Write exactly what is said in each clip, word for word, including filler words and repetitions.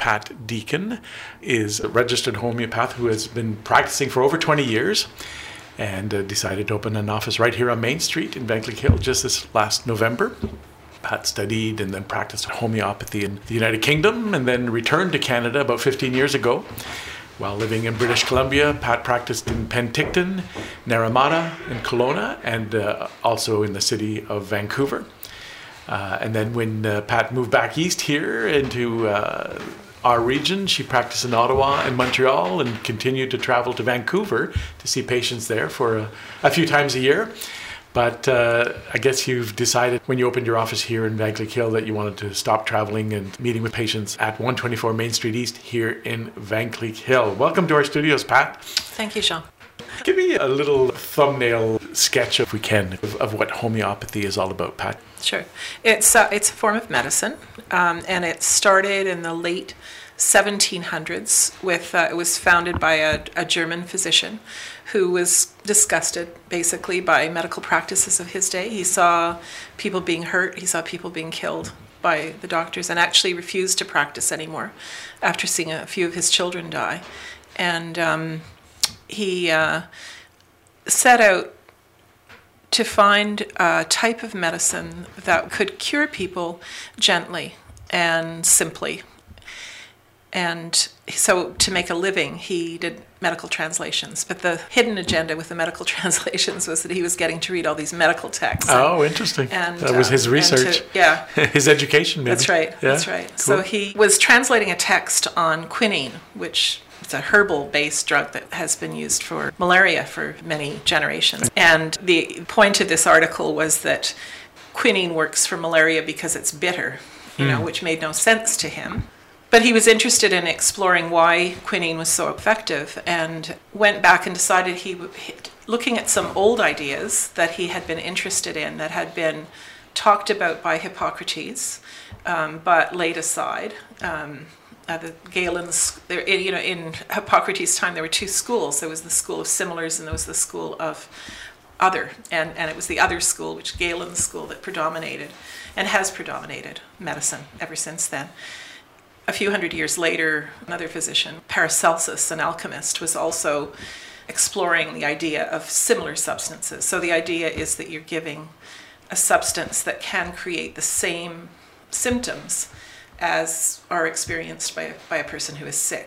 Pat Deacon is a registered homeopath who has been practicing for over twenty years and uh, decided to open an office right here on Main Street in Vankleek Hill just this last November. Pat studied and then practiced homeopathy in the United Kingdom and then returned to Canada about fifteen years ago. While living in British Columbia, Pat practiced in Penticton, Naramata, and Kelowna, and uh, also in the city of Vancouver. Uh, and then when uh, Pat moved back east here into uh, our region, she practiced in Ottawa and Montreal and continued to travel to Vancouver to see patients there for a, a few times a year. But uh, I guess you've decided when you opened your office here in Vankleek Hill that you wanted to stop traveling and meeting with patients at one twenty-four Main Street East here in Vankleek Hill. Welcome to our studios, Pat. Thank you, Sean. Give me a little thumbnail sketch, if we can, of, of what homeopathy is all about, Pat. Sure. It's, uh, it's a form of medicine, um, and it started in the late seventeen hundreds. With uh, it was founded by a, a German physician who was disgusted basically by medical practices of his day. He saw people being hurt, he saw people being killed by the doctors, and actually refused to practice anymore after seeing a few of his children die. And um, he uh, set out to find a type of medicine that could cure people gently and simply. And so to make a living, he did medical translations. But the hidden agenda with the medical translations was that he was getting to read all these medical texts. And, oh, interesting. And, that was his um, research. To, yeah. His education, maybe. That's right. Yeah. That's right. Cool. So he was translating a text on quinine, which is a herbal-based drug that has been used for malaria for many generations. And the point of this article was that quinine works for malaria because it's bitter, you mm. know, which made no sense to him. But he was interested in exploring why quinine was so effective and went back and decided he, looking at some old ideas that he had been interested in that had been talked about by Hippocrates, um, but laid aside. Um, uh, the Galen's, there, you know, in Hippocrates' time, there were two schools. There was the school of similars and there was the school of other, and, and it was the other school, which Galen's school, that predominated and has predominated medicine ever since then. A few hundred years later, another physician, Paracelsus, an alchemist, was also exploring the idea of similar substances. So the idea is that you're giving a substance that can create the same symptoms as are experienced by a, by a person who is sick.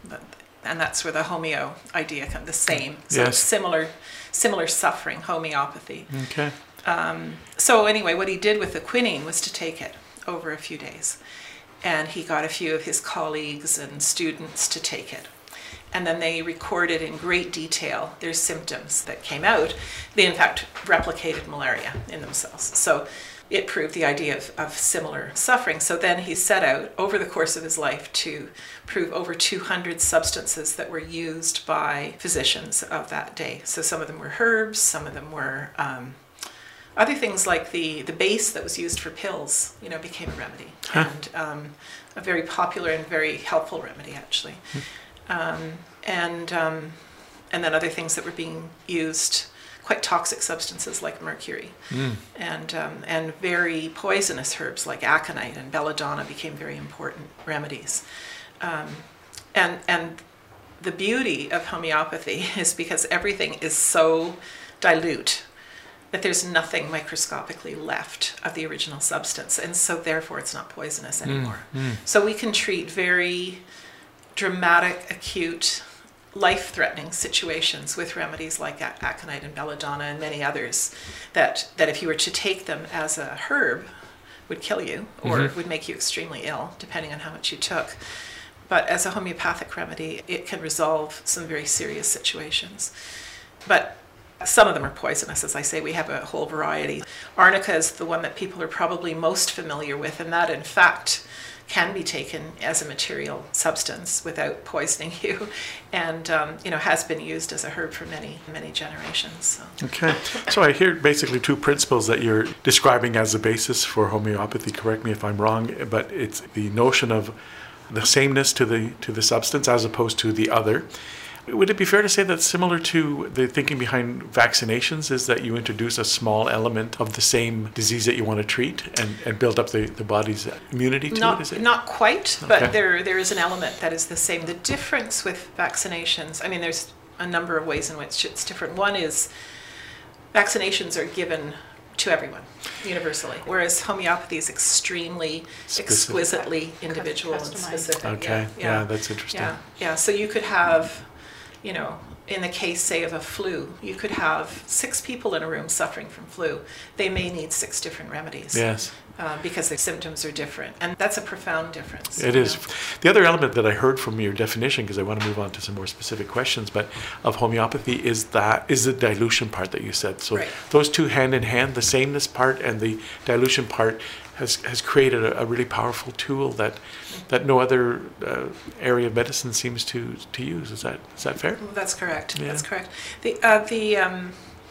And that's where the homeo idea comes, the same. So yes. similar, similar suffering, homeopathy. Okay. Um, so anyway, what he did with the quinine was to take it over a few days. And he got a few of his colleagues and students to take it. And then they recorded in great detail their symptoms that came out. They, in fact, replicated malaria in themselves. So it proved the idea of, of similar suffering. So then he set out, over the course of his life, to prove over two hundred substances that were used by physicians of that day. So some of them were herbs, some of them were Um, other things like the, the base that was used for pills, you know, became a remedy. Huh. And um, a very popular and very helpful remedy, actually. Hmm. Um, and um, and then other things that were being used, quite toxic substances like mercury. Mm. And um, and very poisonous herbs like aconite and belladonna became very important remedies. Um, and and the beauty of homeopathy is because everything is so dilute that there's nothing microscopically left of the original substance, and so therefore it's not poisonous anymore. Mm, mm. So we can treat very dramatic, acute, life-threatening situations with remedies like aconite and belladonna and many others that, that if you were to take them as a herb would kill you or mm-hmm. would make you extremely ill, depending on how much you took. But as a homeopathic remedy, it can resolve some very serious situations. But some of them are poisonous, as I say. We have a whole variety. Arnica is the one that people are probably most familiar with, and that, in fact, can be taken as a material substance without poisoning you, and um, you know, has been used as a herb for many, many generations. So. Okay. So I hear basically two principles that you're describing as the basis for homeopathy. Correct me if I'm wrong, but it's the notion of the sameness to the to the substance as opposed to the other. Would it be fair to say that's similar to the thinking behind vaccinations, is that you introduce a small element of the same disease that you want to treat and, and build up the, the body's immunity to not, it? Is it? Not quite, Okay. but there there is an element that is the same. The difference with vaccinations, I mean, there's a number of ways in which it's different. One is vaccinations are given to everyone, universally, whereas homeopathy is extremely, Specific. exquisitely individual and Customized. specific. Okay, yeah, that's interesting. Yeah, yeah. So you could have, you know, in the case, say, of a flu, you could have six people in a room suffering from flu. They may need six different remedies. Yes. Uh, because their symptoms are different. And that's a profound difference. It you is. know. The other element that I heard from your definition, because I want to move on to some more specific questions, but of homeopathy is that is the dilution part that you said. So Right. those two hand in hand, the sameness part and the dilution part, has has created a, a really powerful tool that that no other uh, area of medicine seems to to use. Is that is that fair? That's correct. Yeah. That's correct. The uh, the um,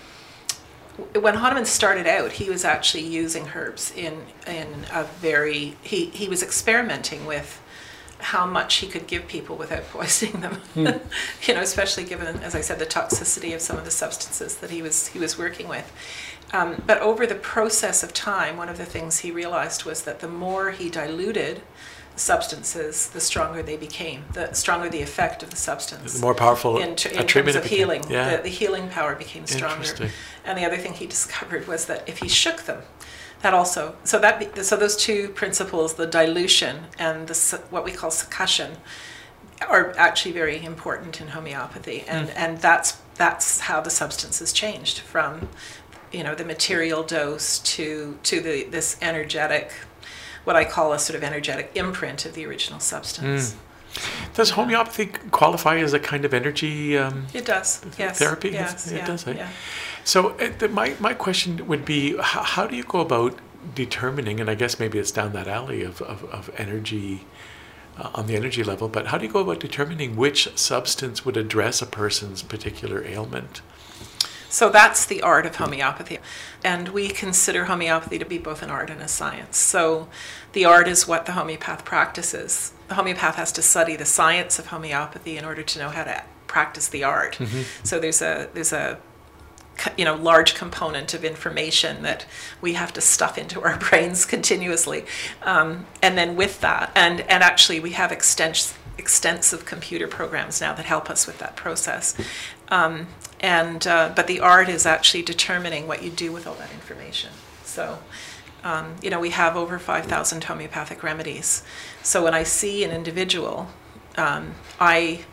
when Hahnemann started out, he was actually using herbs in in a very he he was experimenting with how much he could give people without poisoning them. Hmm. You know, especially given, as I said, the toxicity of some of the substances that he was he was working with. Um, but over the process of time, one of the things he realized was that the more he diluted substances, the stronger they became, the stronger the effect of the substance. The more powerful in, ter- a in treatment terms of it became. healing. Yeah. The, the healing power became stronger. Interesting. And the other thing he discovered was that if he shook them, that also, so that be, so those two principles, the dilution and the su- what we call succussion, are actually very important in homeopathy, and Mm. and that's that's how the substance is changed from, you know, the material dose to to the this energetic, what I call a sort of energetic imprint of the original substance. Mm. Does homeopathy qualify as a kind of energy um, It does, yes. therapy? Yes, it yeah, does. Eh? yeah. So uh, the, my my question would be, how, how do you go about determining? And I guess maybe it's down that alley of of, of energy. Uh, on the energy level, but how do you go about determining which substance would address a person's particular ailment? So that's the art of homeopathy. And we consider homeopathy to be both an art and a science. So the art is what the homeopath practices. The homeopath has to study the science of homeopathy in order to know how to practice the art. Mm-hmm. So there's a there's a you know large component of information that we have to stuff into our brains continuously. Um, and then with that, and, and actually we have extensive extensive computer programs now that help us with that process. Um, and uh, but the art is actually determining what you do with all that information. So, um, you know, we have over five thousand homeopathic remedies. So when I see an individual, um, I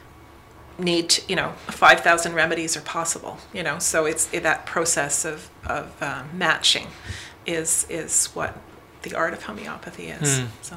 need to, you know, five thousand remedies are possible. You know, so it's it, that process of of um, matching is is what the art of homeopathy is. Mm. So.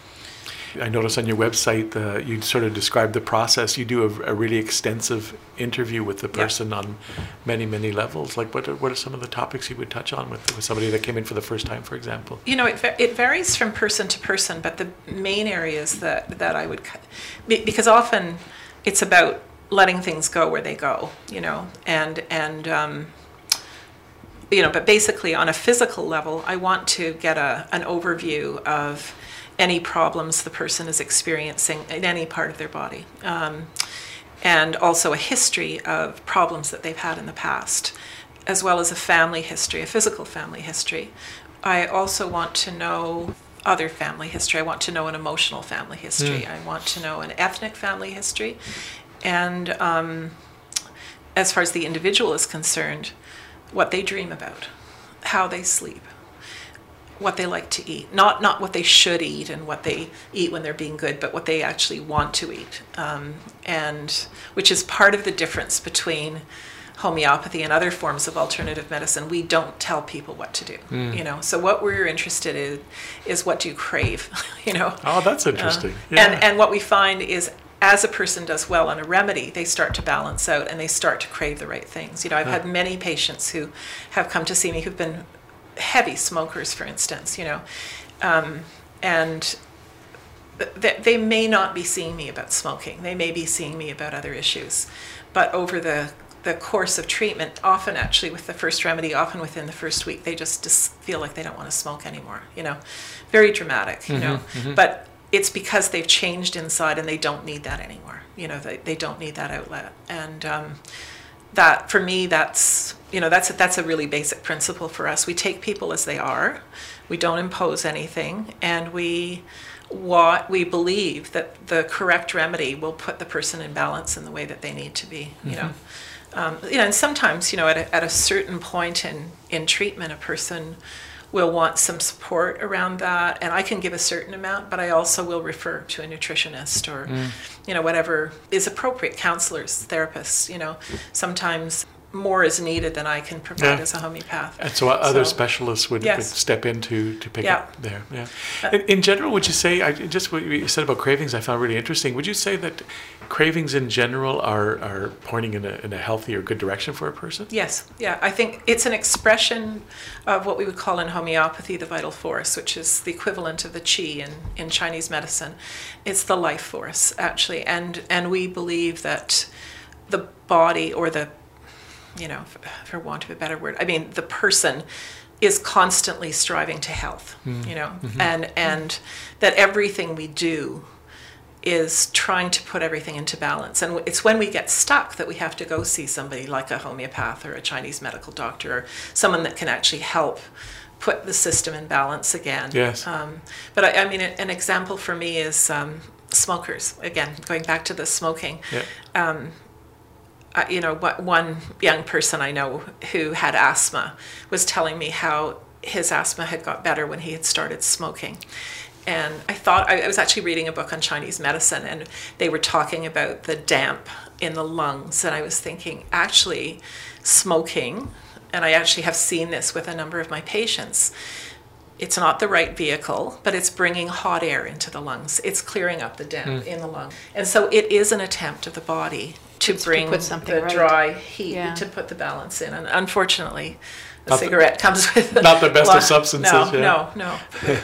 I noticed on your website uh, you sort of describe the process. You do a, a really extensive interview with the Yeah. person on many, many levels. Like what are, what are some of the topics you would touch on with, with somebody that came in for the first time, for example? You know, it, va- it varies from person to person, but the main areas that, that I would, cut- be- because often it's about letting things go where they go, you know, and, and um, you know, but basically on a physical level, I want to get a, an overview of any problems the person is experiencing in any part of their body. Um, and also a history of problems that they've had in the past, as well as a family history, a physical family history. I also want to know other family history. I want to know an emotional family history. Mm. I want to know an ethnic family history. And um, as far as the individual is concerned, what they dream about, how they sleep, what they like to eat. Not not what they should eat and what they eat when they're being good, but what they actually want to eat. Um, and which is part of the difference between homeopathy and other forms of alternative medicine. We don't tell people what to do, Mm. you know. So what we're interested in is what do you crave, you know. Oh, that's interesting. Uh, yeah. And and what we find is as a person does well on a remedy, they start to balance out and they start to crave the right things. You know, I've Huh. had many patients who have come to see me who've been heavy smokers, for instance, you know, um, and th- they may not be seeing me about smoking. They may be seeing me about other issues. But over the, the course of treatment, often actually with the first remedy, often within the first week, they just, just feel like they don't want to smoke anymore, you know. Very dramatic, you know. Mhm, mhm. But it's because they've changed inside and they don't need that anymore, You know, they, they don't need that outlet. And um, that, for me, that's, you know, that's, that's a really basic principle for us. We take people as they are. We don't impose anything. And we, what, we believe that the correct remedy will put the person in balance in the way that they need to be, you mm-hmm. know. Um, you know, and sometimes, you know, at a, at a certain point in, in treatment, a person will want some support around that, and I can give a certain amount, but I also will refer to a nutritionist or, mm. you know, whatever is appropriate, counselors, therapists, you know. Sometimes more is needed than I can provide yeah. as a homeopath. And so other so, specialists would, yes. would step in to, to pick yeah. up there. Yeah. In, in general, would you say, I, just what you said about cravings I found really interesting, would you say that cravings in general are, are pointing in a, in a healthy or good direction for a person? Yes, yeah. I think it's an expression of what we would call in homeopathy the vital force, which is the equivalent of the qi in, in Chinese medicine. It's the life force, actually. And, and we believe that the body, or the you know, for want of a better word, I mean, the person is constantly striving to health, mm. you know, mm-hmm. and and that everything we do is trying to put everything into balance. And it's when we get stuck that we have to go see somebody like a homeopath or a Chinese medical doctor, or someone that can actually help put the system in balance again. Yes. Um, but I, I mean, an example for me is um, smokers. Again, going back to the smoking. Yeah. Um, Uh, you know, what one young person I know who had asthma was telling me how his asthma had got better when he had started smoking. And I thought, I, I was actually reading a book on Chinese medicine, and they were talking about the damp in the lungs. And I was thinking, actually, smoking, and I actually have seen this with a number of my patients, it's not the right vehicle, but it's bringing hot air into the lungs. It's clearing up the damp mm. in the lung. And so it is an attempt of the body to it's bring to put something the right. dry heat, yeah. to put the balance in. And unfortunately, the not cigarette the, comes with... Not the best lot, of substances. No, yeah. no, no.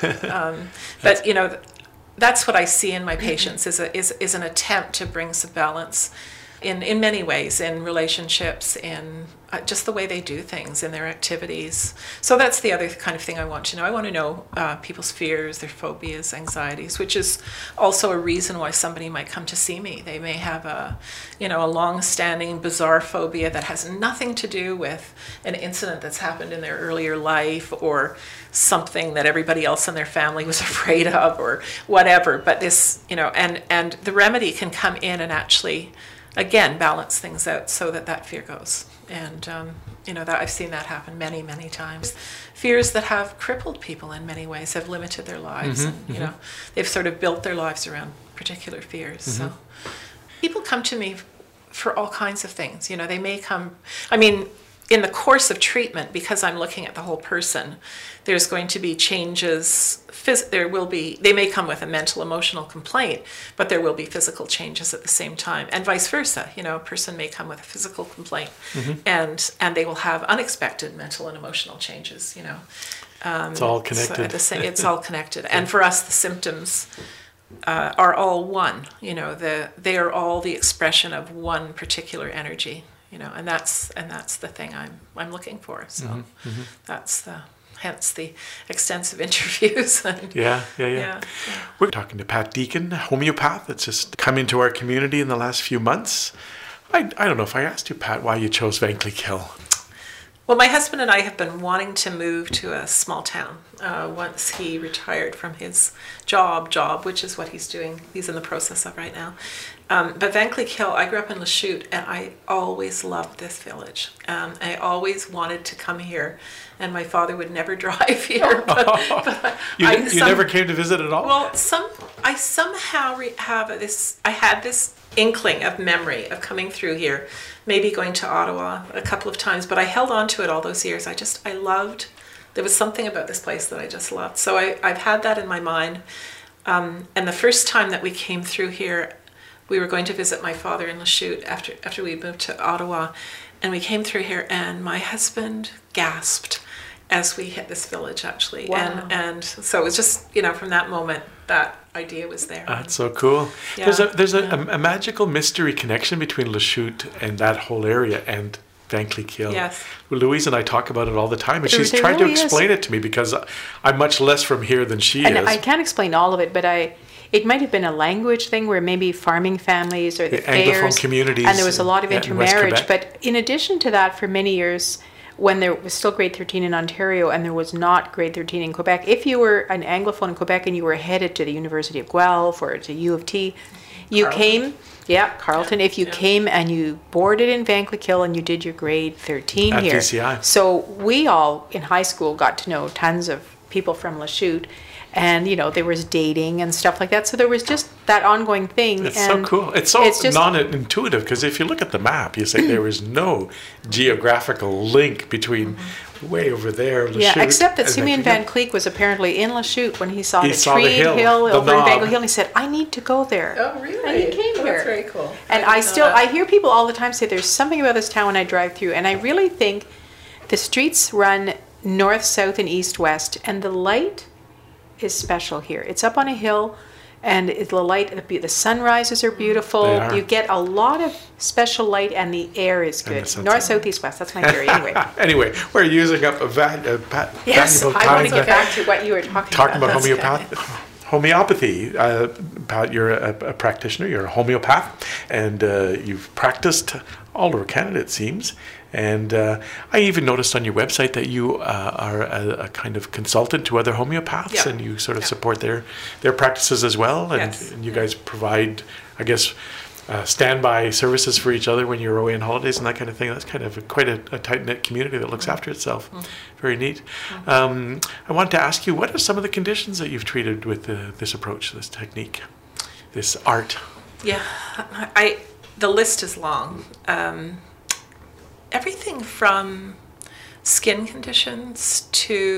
um, but, you know, that's what I see in my patients, is, a, is, is an attempt to bring some balance in, in many ways, in relationships, in uh, just the way they do things, in their activities. So that's the other kind of thing I want to know. I want to know uh, people's fears, their phobias, anxieties, which is also a reason why somebody might come to see me. They may have a, you know, a long-standing bizarre phobia that has nothing to do with an incident that's happened in their earlier life, or something that everybody else in their family was afraid of, or whatever. But this, you know, and, and the remedy can come in and actually, again, balance things out so that that fear goes. And, um, you know, that I've seen that happen many, many times. Fears that have crippled people in many ways, have limited their lives. Mm-hmm, and, you mm-hmm. know, they've sort of built their lives around particular fears. Mm-hmm. So people come to me for all kinds of things. You know, they may come, I mean, in the course of treatment, because I'm looking at the whole person, there's going to be changes. Phys- there will be, they may come with a mental, emotional complaint, but there will be physical changes at the same time, and vice versa. You know, a person may come with a physical complaint, mm-hmm. and and they will have unexpected mental and emotional changes. You know, um, it's all connected. So the sa- it's all connected, and for us, the symptoms uh, are all one. You know, the they are all the expression of one particular energy. You know, and that's and that's the thing I'm I'm looking for. So mm-hmm, mm-hmm. that's the hence the extensive interviews. And, yeah, yeah, yeah, yeah. We're talking to Pat Deacon, homeopath that's just come into our community in the last few months. I I don't know if I asked you, Pat, why you chose Van Cleek Hill. Well, my husband and I have been wanting to move to a small town uh, once he retired from his job, job, which is what he's doing. He's in the process of right now. Um, but Van Cleek Hill, I grew up in Lachute, and I always loved this village. Um, I always wanted to come here, and my father would never drive here. But, but you I, you some, never came to visit at all? Well, some I somehow re- have this. I had this inkling of memory of coming through here, maybe going to Ottawa a couple of times, but I held on to it all those years. I just I loved. There was something about this place that I just loved. So I I've had that in my mind. Um, and the first time that we came through here, we were going to visit my father in Lachute after after we moved to Ottawa, and we came through here, and my husband gasped as we hit this village, actually. Wow. And and so it was just, you know, from that moment, that idea was there. That's so cool. Yeah. There's a there's a, Yeah. a, a magical mystery connection between Lachute and that whole area and Van Cleek Hill. Yes. Well, Louise and I talk about it all the time, and There- she's there tried really to is. explain it to me because I'm much less from here than she And is. I can't explain all of it, but I, it might have been a language thing where maybe farming families or the, the Anglophone fairs, communities, and there was a lot of yeah, in West intermarriage. Quebec. But in addition to that, for many years, when there was still grade thirteen in Ontario and there was not grade thirteen in Quebec, if you were an Anglophone in Quebec and you were headed to the University of Guelph or to U of T, you Carleton. came, yeah, Carleton, Yeah, if you yeah. came and you boarded in Van Cleek Hill and you did your grade thirteen At here. V C I. So we all in high school got to know tons of people from Lachute, and you know there was dating and stuff like that. So there was just that ongoing thing. It's and so cool. It's so it's just- non-intuitive because if you look at the map, you say there is no geographical link between way over there, Lachute. Yeah, except that and Simeon Vancouver. Van Cleek was apparently in Lachute when he saw He the saw the tree hill, hill, the over in knob. Bangle Hill, and he said, "I need to go there." Oh, really? And he came Oh, here. That's very cool. And didn't I know still, that. I hear people all the time say there's something about this town when I drive through, and I really think the streets run north, south, and east, west, and the light is special here. It's up on a hill, and it, the light, the, the sunrises are beautiful. They are. You get a lot of special light, and the air is And good. the sunset. North, south, east, west. That's my theory, anyway. Anyway, we're using up a va- a pa- Yes, valuable I time. want to get to- back to what you were talking, talking about That's homeopath, homeopathy. Uh, Pat, you're a, a practitioner, you're a homeopath, and uh, you've practiced all over Canada, it seems. And uh, I even noticed on your website that you uh, are a, a kind of consultant to other homeopaths, Yeah. and you sort of Yeah. support their their practices as well. And, Yes. and you guys provide, I guess, uh, standby services for each other when you're away on holidays and that kind of thing. That's kind of a, quite a, a tight knit community that looks after itself. Very neat. Um, I wanted to ask you, what are some of the conditions that you've treated with uh, this approach, this technique, this art? Yeah, I. The list is long. Um, everything from skin conditions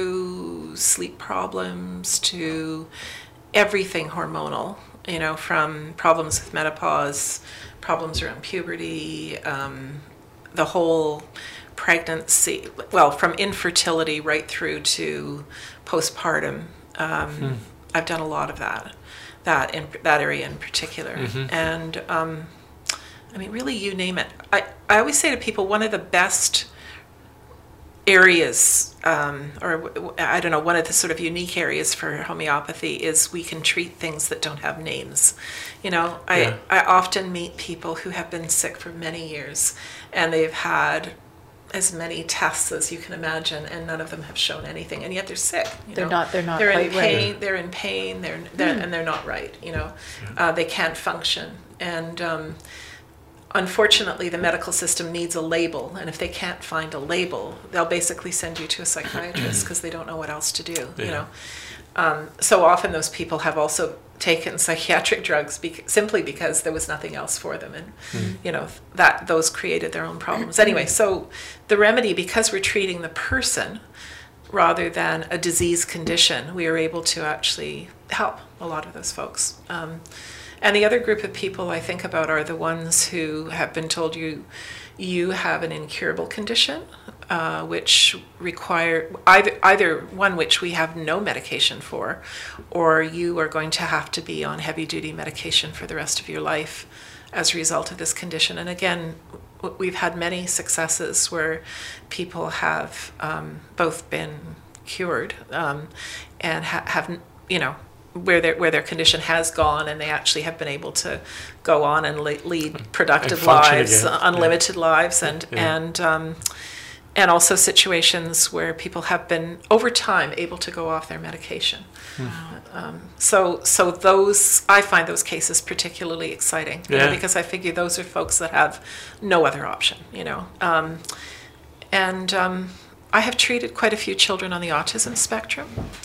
to sleep problems to everything hormonal. You know, from problems with menopause, problems around puberty, um, the whole pregnancy. Well, from infertility right through to postpartum. Um, I've done a lot of that. That in that area in particular, and. Um, I mean, really, you name it. I, I always say to people, one of the best areas, um, or I don't know, one of the sort of unique areas for homeopathy is we can treat things that don't have names. You know, I, Yeah. I often meet people who have been sick for many years and they've had as many tests as you can imagine, and none of them have shown anything, and yet they're sick. You They're know? not- they're not They're in quite right. pain. They're in pain. They're, they're and they're not right. You know, uh, they can't function, and um, unfortunately, the medical system needs a label, and if they can't find a label, they'll basically send you to a psychiatrist because they don't know what else to do. You Yeah. know, um, so often those people have also taken psychiatric drugs bec- simply because there was nothing else for them, and you know that those created their own problems. Anyway, so the remedy, because we're treating the person rather than a disease condition, we are able to actually help a lot of those folks. Um, and the other group of people I think about are the ones who have been told you you have an incurable condition, uh, which require either either one which we have no medication for, or you are going to have to be on heavy duty medication for the rest of your life as a result of this condition. And again, w- we've had many successes where people have um, both been cured um, and ha- have, you know, where their where their condition has gone, and they actually have been able to go on and le- lead productive And function lives, again. unlimited lives, and Yeah. and um, and also situations where people have been over time able to go off their medication. Um, so so those, I find those cases particularly exciting, you know, Yeah. because I figure those are folks that have no other option, you know. Um, and um, I have treated quite a few children on the autism spectrum.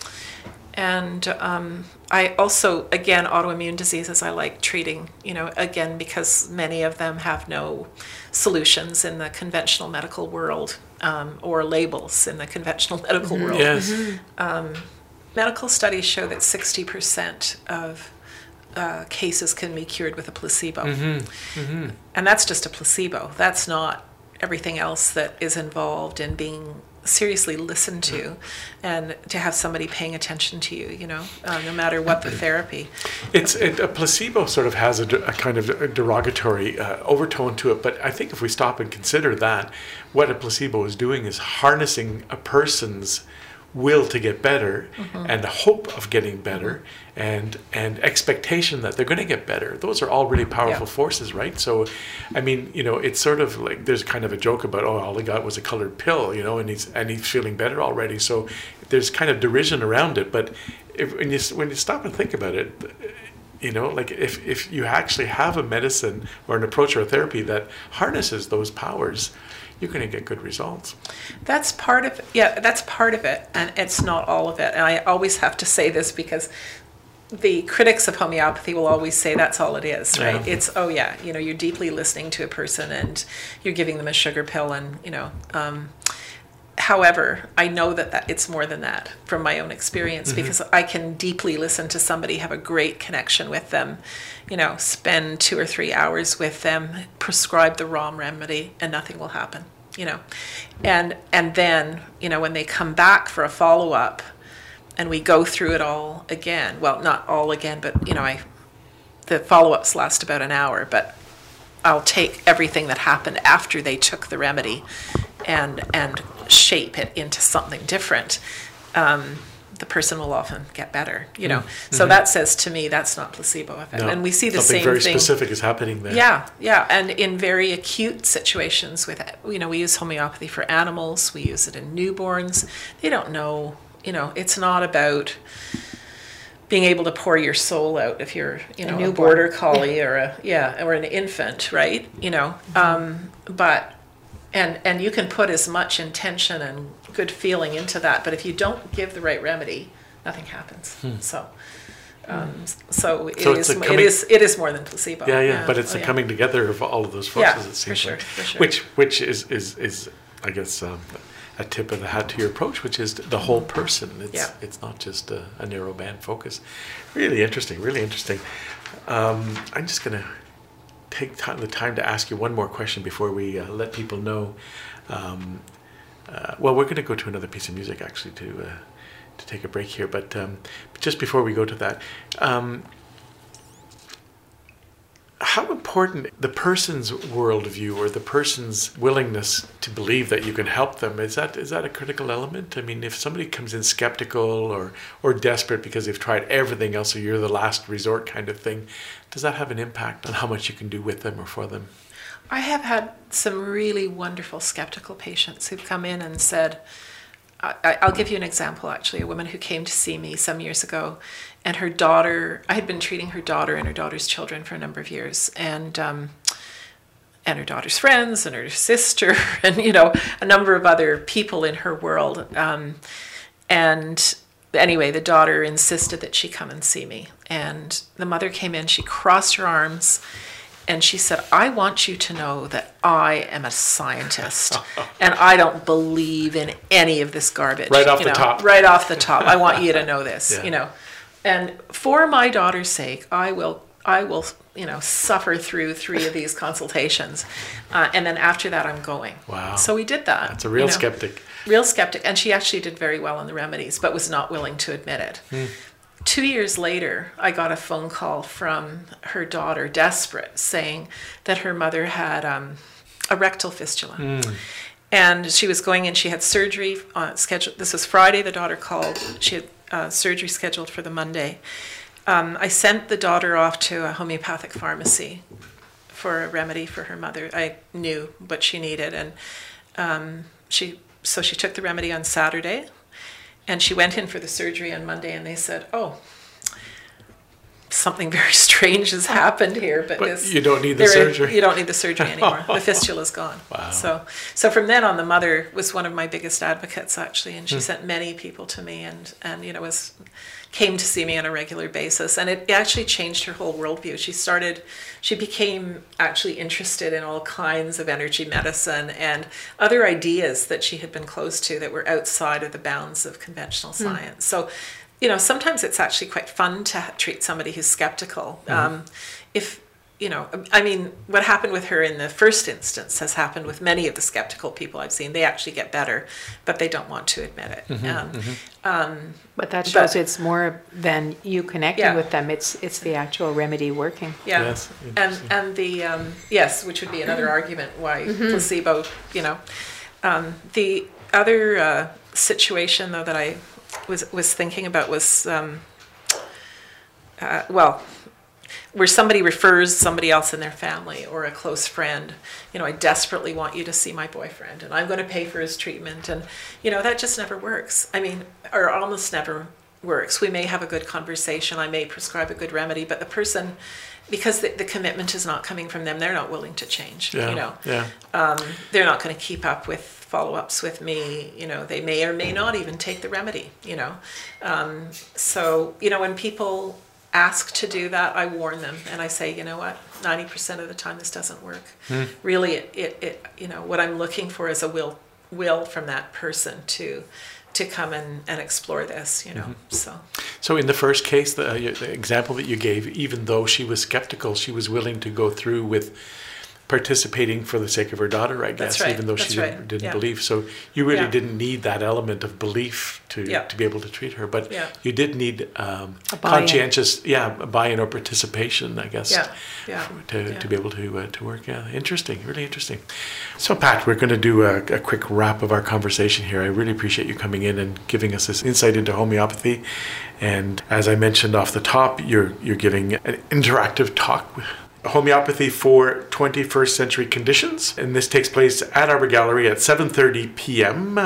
And um, I also, again, autoimmune diseases I like treating, you know, again, because many of them have no solutions in the conventional medical world, um, or labels in the conventional medical world. Yes. Medical studies show that sixty percent of uh, cases can be cured with a placebo. And that's just a placebo. That's not everything else that is involved in being seriously listened to, and to have somebody paying attention to you, you know, uh, no matter what the therapy. It's it, a placebo sort of has a, de- a kind of a derogatory uh, overtone to it, but I think if we stop and consider that, what a placebo is doing is harnessing a person's will to get better, mm-hmm. and the hope of getting better, and and expectation that they're going to get better. Those are all really powerful yeah. forces, right? So, I mean, you know, it's sort of like there's kind of a joke about, oh, all he got was a colored pill, you know, and he's and he's feeling better already. So there's kind of derision around it. But if, when you when you stop and think about it, you know, like if if you actually have a medicine or an approach or a therapy that harnesses those powers, you're going to get good results. That's part of yeah, that's part of it, and it's not all of it. And I always have to say this because the critics of homeopathy will always say that's all it is, right? Yeah. It's, oh yeah, you know, you're deeply listening to a person and you're giving them a sugar pill, and, you know, um, however, I know that, that it's more than that from my own experience, mm-hmm. because I can deeply listen to somebody, have a great connection with them, you know, spend two or three hours with them, prescribe the wrong remedy, and nothing will happen, you know. And and then, you know, when they come back for a follow-up and we go through it all again, well, not all again, but, you know, I the follow-ups last about an hour, but I'll take everything that happened after they took the remedy and and shape it into something different. Um, the person will often get better, you know. Mm-hmm. So that says to me that's not placebo effect. No, and we see the something same very thing. Specific is happening there. Yeah, yeah. And in very acute situations with, you know, we use homeopathy for animals, we use it in newborns. They don't know, you know, it's not about being able to pour your soul out if you're, you know, a, a border collie yeah. or a yeah, or an infant, right? You know. Mm-hmm. Um, but and and you can put as much intention and good feeling into that, but if you don't give the right remedy, nothing happens. Hmm. So, um, so, it, so is, coming, it is it is more than placebo. Yeah, yeah, yeah. But it's oh, a yeah. coming together of all of those forces. Yeah, it seems for sure, like. for sure. Which which is is is I guess um, a tip of the hat to your approach, which is the whole person. It's yeah. it's not just a, a narrow band focus. Really interesting. Really interesting. Um, I'm just gonna take time, the time to ask you one more question before we uh, let people know. Um, Uh, well, we're going to go to another piece of music, actually, to uh, to take a break here. But, um, but just before we go to that, um, how important the person's worldview or the person's willingness to believe that you can help them, is that is that a critical element? I mean, if somebody comes in skeptical or, or desperate because they've tried everything else, or you're the last resort kind of thing, does that have an impact on how much you can do with them or for them? I have had some really wonderful skeptical patients who've come in and said, I, I'll give you an example, actually, a woman who came to see me some years ago, and her daughter, I had been treating her daughter and her daughter's children for a number of years, and um, and her daughter's friends and her sister and, you know, a number of other people in her world. Um, and anyway, the daughter insisted that she come and see me, and the mother came in, she crossed her arms, and she said, I want you to know that I am a scientist and I don't believe in any of this garbage. Right off you the know, top. Right off the top. I want you to know this, yeah. you know. And for my daughter's sake, I will, I will, you know, suffer through three of these consultations. Uh, and then after that, I'm going. Wow. So we did that. That's a real you know, skeptic. Real skeptic. And she actually did very well on the remedies, but was not willing to admit it. Hmm. Two years later, I got a phone call from her daughter, desperate, saying that her mother had um, a rectal fistula. Mm. And she was going in, she had surgery uh, scheduled. This was Friday, the daughter called. She had uh, surgery scheduled for the Monday. Um, I sent the daughter off to a homeopathic pharmacy for a remedy for her mother. I knew what she needed. And um, she so she took the remedy on Saturday. And she went in for the surgery on Monday, and they said, oh, something very strange has happened here. But, but this, you don't need the surgery. You don't need the surgery anymore. The fistula's gone. Wow. So so from then on, the mother was one of my biggest advocates, actually. And she hmm. sent many people to me and, and, you know, was came to see me on a regular basis. And it actually changed her whole worldview. She started, she became actually interested in all kinds of energy medicine and other ideas that she had been close to that were outside of the bounds of conventional mm. science. So, you know, sometimes it's actually quite fun to treat somebody who's skeptical. Mm-hmm. Um, if, you know, I mean, what happened with her in the first instance has happened with many of the skeptical people I've seen. They actually get better, but they don't want to admit it. Mm-hmm, um, mm-hmm. Um, but that shows but, it's more than you connecting yeah. with them. It's it's the actual remedy working. Yeah, yes, and and the um, yes, which would be another argument why mm-hmm. placebo. You know, um, the other uh, situation, though, that I was was thinking about was, um, uh, well, where somebody refers somebody else in their family or a close friend. You know, I desperately want you to see my boyfriend, and I'm going to pay for his treatment, and you know that just never works. I mean, or almost never works. We may have a good conversation. I may prescribe a good remedy, but the person, because the, the commitment is not coming from them, they're not willing to change. Yeah, you know, yeah. um, they're not going to keep up with follow-ups with me. You know, they may or may not even take the remedy. You know, um, so you know when people ask to do that, I warn them and I say, you know what, ninety percent of the time this doesn't work. Mm. Really, it, it, it, you know, what I'm looking for is a will, will from that person to, to come and, and explore this, you know, mm-hmm. so. So in the first case, the, uh, the example that you gave, even though she was skeptical, she was willing to go through with participating for the sake of her daughter, I guess, right. even though That's she right. didn't, didn't yeah. believe. So you really yeah. didn't need that element of belief to yeah. to be able to treat her, but yeah. you did need um, A buy-in. conscientious, yeah, a buy-in or participation, I guess, yeah. Yeah. to yeah. to be able to uh, to work. Yeah, interesting, really interesting. So Pat, we're going to do a, a quick wrap of our conversation here. I really appreciate you coming in and giving us this insight into homeopathy. And as I mentioned off the top, you're you're giving an interactive talk with Homeopathy for twenty-first Century Conditions, and this takes place at Arbor Gallery at seven thirty p.m.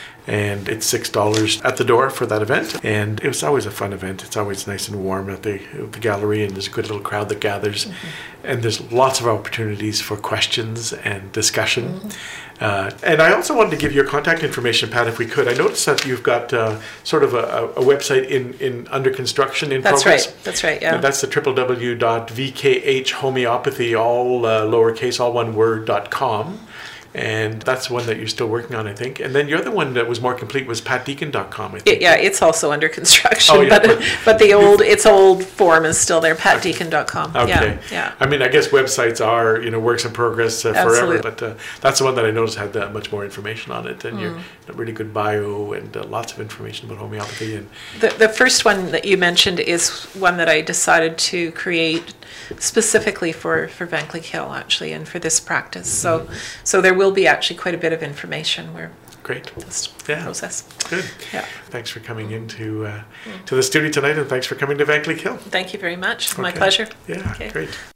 and it's six dollars at the door for that event. And it was always a fun event. It's always nice and warm at the, the gallery, and there's a good little crowd that gathers. Mm-hmm. And there's lots of opportunities for questions and discussion. Mm-hmm. Uh, and I also wanted to give your contact information, Pat, if we could. I noticed that you've got uh, sort of a, a website in, in under construction in That's progress. That's right. That's right. Yeah. And that's the w w w dot v k h homeopathy, all uh, lowercase, all one word, dot com. And that's one that you're still working on, I think. And then your other one that was more complete was pat deacon dot com, I think. It, yeah, it's also under construction, Oh, yeah, but, but- but the old its old form is still there, pat deacon dot com. Okay. Yeah, yeah. I mean, I guess websites are, you know, works in progress uh, forever, Absolutely. but uh, that's the one that I noticed had uh, much more information on it. And you're a really good bio and uh, lots of information about homeopathy. And The the first one that you mentioned is one that I decided to create specifically for, for Van Cleek Hill, actually, and for this practice. So mm-hmm. so there will be actually quite a bit of information where great. this Yeah. process. Good. Yeah. Thanks for coming into uh, to the studio tonight, and thanks for coming to Van Cleek Hill. Thank you very much. My Okay. pleasure. Yeah, Okay. great.